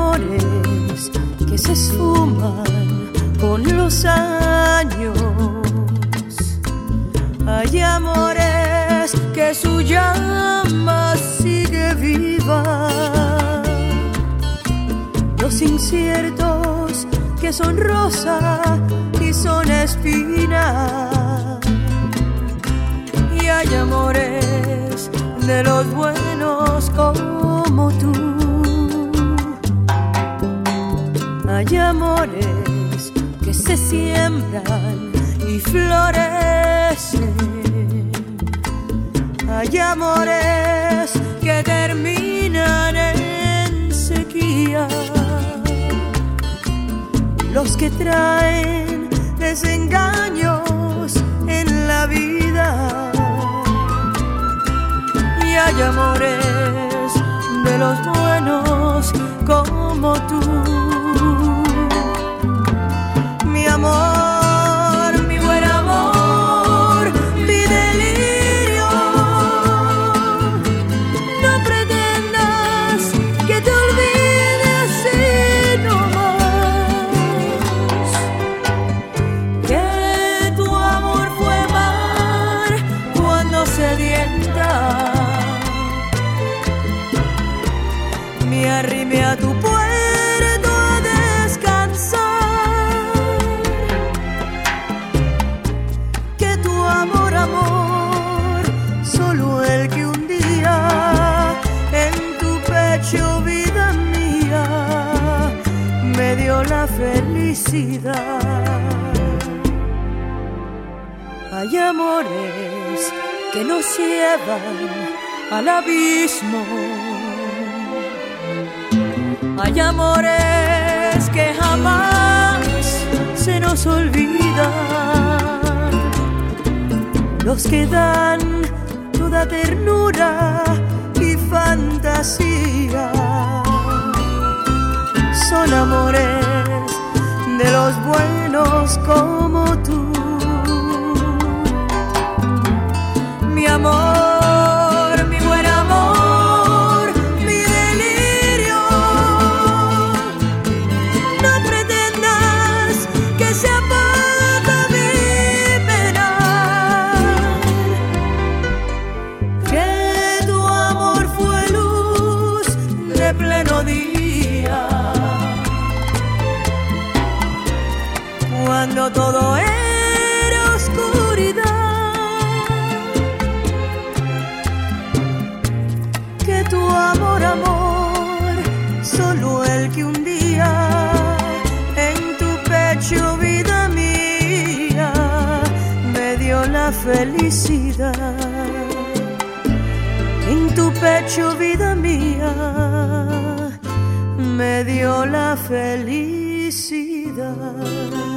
amores que se esfuman con los años. Hay amores que su llama sigue viva. Los inciertos que son rosa y son espina. Y hay amores de los buenos como tú. Hay amores que se siembran y florecen. Hay amores que terminan en sequía. Los que traen desengaños en la vida. Y hay amores de los buenos como tú. Mi amor, mi buen amor, mi delirio. No pretendas que te olvide así nomás. Que tu amor fue mar cuando sedienta. Me arrimé a tu puerto a descansar. Que tu amor, amor, solo el que un día en tu pecho, vida mía, me dio la felicidad. Hay amores que nos llevan al abismo. Hay amores que jamás se nos olvidan. Los que dan toda ternura y fantasía. Son amores de los buenos como tú. Mi amor, mi buen amor, mi delirio. No pretendas que se apaga mi penal. Que tu amor fue luz de pleno día. Cuando todo era oscuridad. Tu amor, amor, solo el que un día en tu pecho, vida mía, me dio la felicidad. En tu pecho, vida mía, me dio la felicidad.